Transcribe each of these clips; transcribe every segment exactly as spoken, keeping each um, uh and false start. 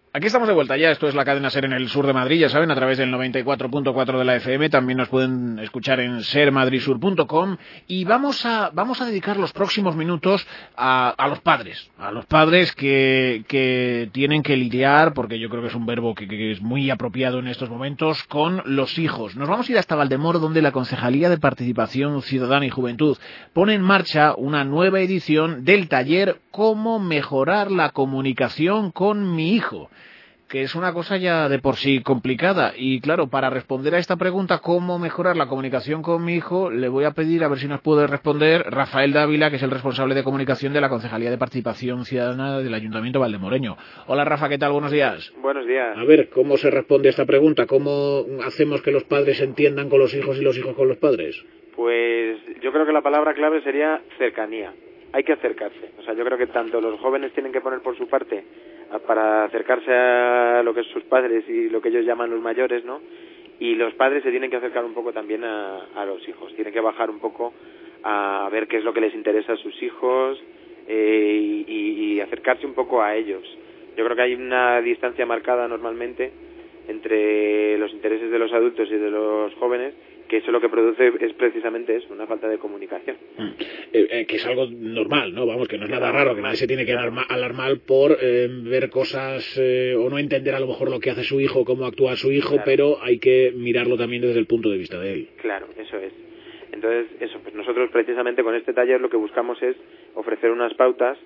Aquí estamos de vuelta ya, esto es la cadena SER en el sur de Madrid, ya saben, a través del noventa y cuatro punto cuatro de la F M, también nos pueden escuchar en ser madrid sur punto com y vamos a vamos a dedicar los próximos minutos a, a los padres, a los padres que, que tienen que lidiar, porque yo creo que es un verbo que, que es muy apropiado en estos momentos, con los hijos. Nos vamos a ir hasta Valdemoro, donde la Concejalía de Participación Ciudadana y Juventud pone en marcha una nueva edición del taller Cómo mejorar la comunicación con mi hijo, que es una cosa ya de por sí complicada. Y claro, para responder a esta pregunta, ¿cómo mejorar la comunicación con mi hijo?, le voy a pedir a ver si nos puede responder Rafael Dávila, que es el responsable de comunicación de la Concejalía de Participación Ciudadana del Ayuntamiento valdemoreño. Hola Rafa, ¿qué tal? Buenos días. Buenos días. A ver, ¿cómo se responde a esta pregunta? ¿Cómo hacemos que los padres se entiendan con los hijos y los hijos con los padres? Pues yo creo que la palabra clave sería cercanía. Hay que acercarse. O sea, yo creo que tanto los jóvenes tienen que poner por su parte para acercarse a lo que es sus padres y lo que ellos llaman los mayores, ¿no? Y los padres se tienen que acercar un poco también a, a los hijos. Tienen que bajar un poco a ver qué es lo que les interesa a sus hijos eh, y, y acercarse un poco a ellos. Yo creo que hay una distancia marcada normalmente entre los intereses de los adultos y de los jóvenes, que eso lo que produce es precisamente eso, una falta de comunicación. Mm. Eh, eh, que es algo normal, ¿no? Vamos, que no es nada raro, que nadie se tiene que alarma, alarmar por eh, ver cosas eh, o no entender a lo mejor lo que hace su hijo, cómo actúa su hijo, claro. Pero hay que mirarlo también desde el punto de vista de él. Claro, eso es. Entonces, eso, pues nosotros precisamente con este taller lo que buscamos es ofrecer unas pautas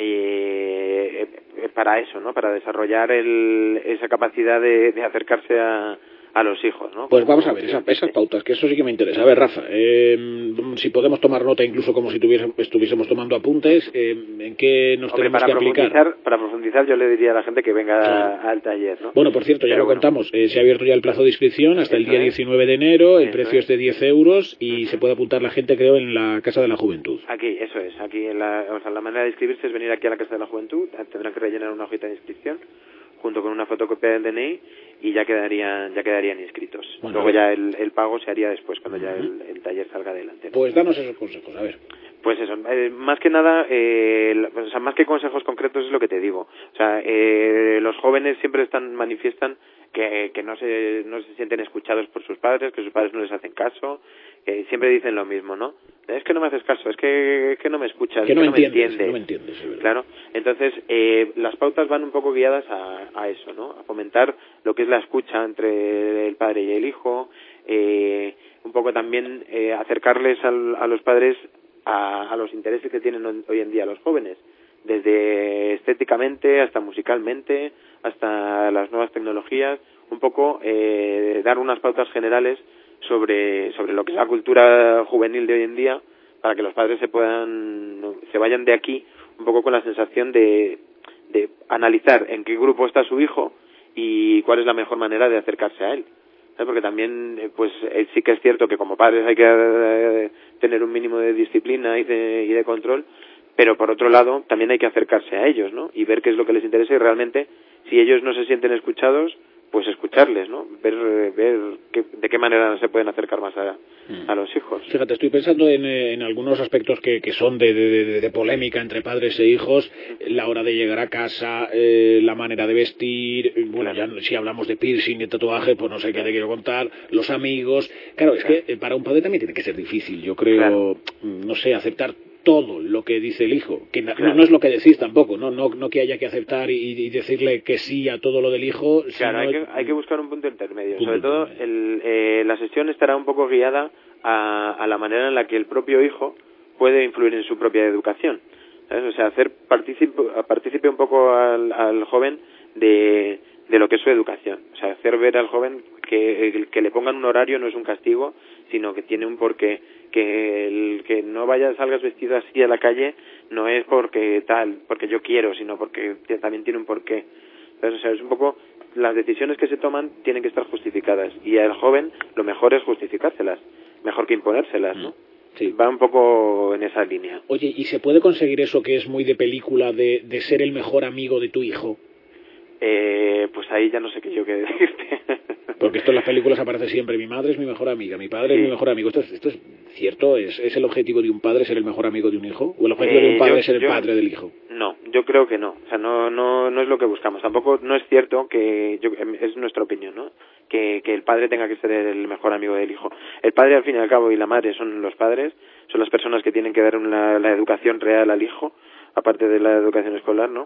eh, para eso, ¿no? Para desarrollar el, esa capacidad de, de acercarse a a los hijos, ¿no? Pues vamos a ver, esa, esas pautas, que eso sí que me interesa. A ver, Rafa, eh, si podemos tomar nota incluso como si estuviésemos tomando apuntes, eh, ¿en qué nos Hombre, tenemos para que aplicar? Para profundizar yo le diría a la gente que venga claro. al taller, ¿no? Bueno, por cierto, ya Pero lo bueno. contamos, eh, se ha abierto ya el plazo de inscripción hasta el día es. diecinueve de enero, el eso precio es. es de diez euros y uh-huh. se puede apuntar la gente, creo, en la Casa de la Juventud. Aquí, eso es, aquí en la, o sea, la manera de inscribirse es venir aquí a la Casa de la Juventud, tendrán que rellenar una hojita de inscripción junto con una fotocopia del D N I y ya quedarían ya quedarían inscritos. Bueno, luego ya el, el pago se haría después, cuando uh-huh. ya el, el taller salga adelante, ¿no? Pues danos esos consejos, a ver. Pues eso, eh, más que nada, eh, o sea, más que consejos concretos es lo que te digo. O sea, eh, los jóvenes siempre están manifiestan que, que no se no se sienten escuchados por sus padres, que sus padres no les hacen caso, que siempre dicen lo mismo, ¿no? Es que no me haces caso, es que, que no me escuchas, que no, que me, no me entiendes, entiendes. No me entiendes, sí, claro, entonces eh, las pautas van un poco guiadas a, a eso, ¿no? A fomentar lo que es la escucha entre el padre y el hijo, eh, un poco también eh, acercarles al, a los padres a, a los intereses que tienen hoy en día los jóvenes, desde estéticamente hasta musicalmente, hasta las nuevas tecnologías, un poco eh, dar unas pautas generales sobre sobre lo que es la cultura juvenil de hoy en día, para que los padres se puedan se vayan de aquí un poco con la sensación de de analizar en qué grupo está su hijo y cuál es la mejor manera de acercarse a él. ¿Sabes? Porque también pues eh, sí que es cierto que como padres hay que eh, tener un mínimo de disciplina y de, y de control, pero por otro lado también hay que acercarse a ellos, ¿no? Y ver qué es lo que les interesa y realmente si ellos no se sienten escuchados, pues escucharles, ¿no? Ver, ver qué, de qué manera se pueden acercar más a, a los hijos. Fíjate, estoy pensando en, en algunos aspectos que, que son de, de, de polémica entre padres e hijos, la hora de llegar a casa, eh, la manera de vestir, bueno, claro. Ya si hablamos de piercing y de tatuaje, pues no sé qué te quiero contar, los amigos. Claro, es claro. que para un padre también tiene que ser difícil, yo creo, claro. no sé, aceptar todo lo que dice el hijo, que no, claro. no es lo que decís tampoco, no no no que haya que aceptar y, y decirle que sí a todo lo del hijo. Claro, hay que, hay que buscar un punto intermedio. Punto Sobre todo, el, eh, la sesión estará un poco guiada a, a la manera en la que el propio hijo puede influir en su propia educación. ¿Sabes? O sea, hacer partícipe, partícipe un poco al, al joven de, de lo que es su educación. O sea, hacer ver al joven que, que le pongan un horario no es un castigo, sino que tiene un porqué. Que el que no vayas, salgas vestido así a la calle no es porque tal, porque yo quiero, sino porque también tiene un porqué. Entonces, o sea, es un poco, las decisiones que se toman tienen que estar justificadas y al joven lo mejor es justificárselas, mejor que imponérselas, ¿no? Sí. Va un poco en esa línea. Oye, ¿y se puede conseguir eso que es muy de película de, de ser el mejor amigo de tu hijo? Eh, pues ahí ya no sé qué yo qué decirte. Porque esto en las películas aparece siempre, mi madre es mi mejor amiga, mi padre sí. es mi mejor amigo. ¿Esto es, esto es cierto? ¿Es, ¿Es el objetivo de un padre ser el mejor amigo de un hijo? ¿O el objetivo eh, de un padre yo, ser el yo, padre del hijo? No, yo creo que no. O sea, no, no, no es lo que buscamos. Tampoco no es cierto que, yo, es nuestra opinión, ¿no? Que, que el padre tenga que ser el mejor amigo del hijo. El padre, al fin y al cabo, y la madre son los padres, son las personas que tienen que dar una, la educación real al hijo, aparte de la educación escolar, ¿no?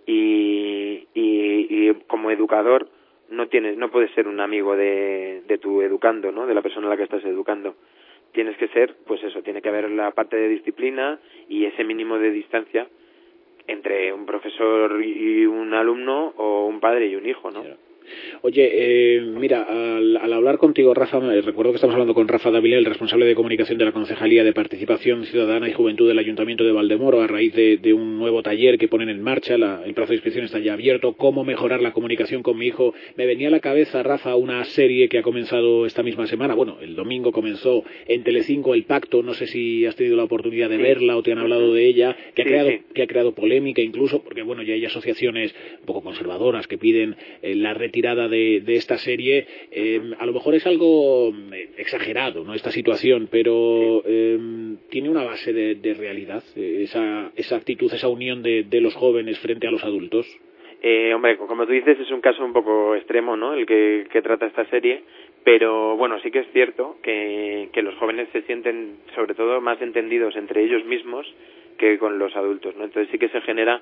Y, y, y como educador no tienes, no puedes ser un amigo de, de tu educando, ¿no? De la persona a la que estás educando. Tienes que ser, pues eso, tiene que haber la parte de disciplina y ese mínimo de distancia entre un profesor y un alumno o un padre y un hijo, ¿no? Oye, eh, mira, al, al hablar contigo, Rafa, recuerdo que estamos hablando con Rafa Dávila, el responsable de comunicación de la Concejalía de Participación Ciudadana y Juventud del Ayuntamiento de Valdemoro, a raíz de, de un nuevo taller que ponen en marcha. La, el plazo de inscripción está ya abierto. ¿Cómo mejorar la comunicación con mi hijo? Me venía a la cabeza, Rafa, una serie que ha comenzado esta misma semana. Bueno, el domingo comenzó en Telecinco, El Pacto. No sé si has tenido la oportunidad de sí. verla o te han hablado de ella, que ha sí, creado sí. que ha creado polémica incluso, porque bueno, ya hay asociaciones un poco conservadoras que piden eh, la retirada De, de esta serie. Eh, a lo mejor es algo exagerado, ¿no?, esta situación, pero eh, tiene una base de, de realidad, eh, esa, esa actitud, esa unión de, de los jóvenes frente a los adultos. Eh, hombre, como tú dices, es un caso un poco extremo, ¿no?, el que, que trata esta serie, pero bueno, sí que es cierto que, que los jóvenes se sienten sobre todo más entendidos entre ellos mismos que con los adultos, ¿no? Entonces sí que se genera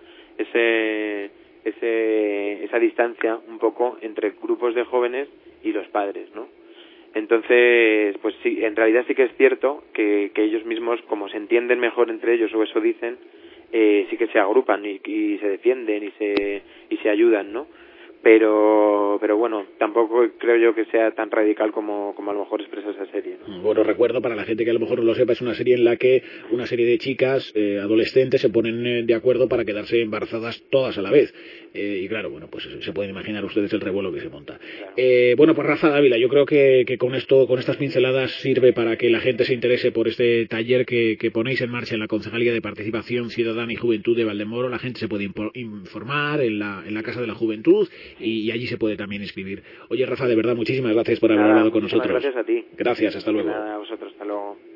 ese Ese, esa distancia un poco entre grupos de jóvenes y los padres, ¿no? Entonces, pues sí, en realidad sí que es cierto que, que ellos mismos, como se entienden mejor entre ellos, o eso dicen, eh, sí que se agrupan y, y se defienden y se y se ayudan, ¿no? Pero pero bueno, tampoco creo yo que sea tan radical como, como a lo mejor expresa esa serie, ¿no? Bueno, recuerdo, para la gente que a lo mejor no lo sepa, es una serie en la que una serie de chicas eh, adolescentes se ponen eh, de acuerdo para quedarse embarazadas todas a la vez. Eh, y claro, bueno, pues se pueden imaginar ustedes el revuelo que se monta. Claro. Eh, bueno, pues Rafa Dávila, yo creo que, que con esto, con estas pinceladas sirve para que la gente se interese por este taller que, que ponéis en marcha en la Concejalía de Participación Ciudadana y Juventud de Valdemoro. La gente se puede informar en la, en la Casa de la Juventud y, y allí se puede también inscribir. Oye, Rafa, de verdad, muchísimas gracias por haber Nada, hablado con nosotros. Gracias a ti. Gracias, hasta luego. Nada, a vosotros, hasta luego.